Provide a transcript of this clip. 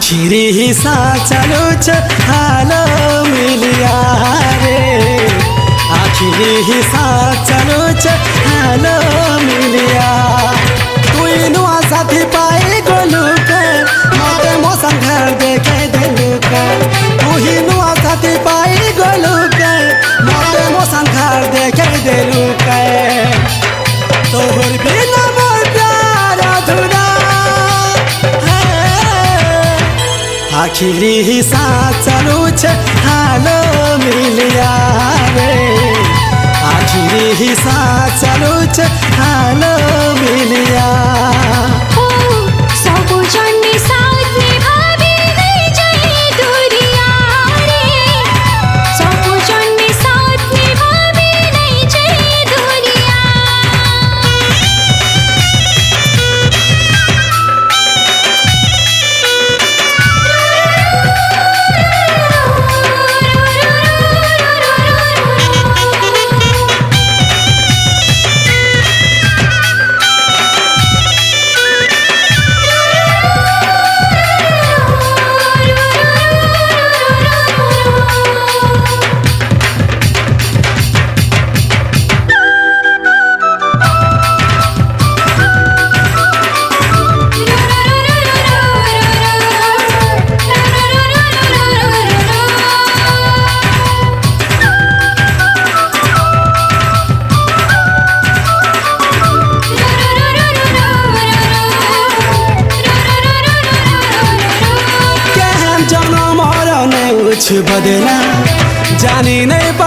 आखिरी साँच चलो हालो मिलिया रे आखिरी साँच चलो हालो मिलिया तुई नुआ साथी पाई गोलुक मते मौसम घर देखे दिलुक तुही नुआ साथी पाई गोलुक मते मौसम घर देखे दिलुक तोहर बिना मोर प्यार अधूरा आखिरी साँच चलो हालो मिलिया रे आखिरी साँच चलो हालो मिलिया बदला जानी नहीं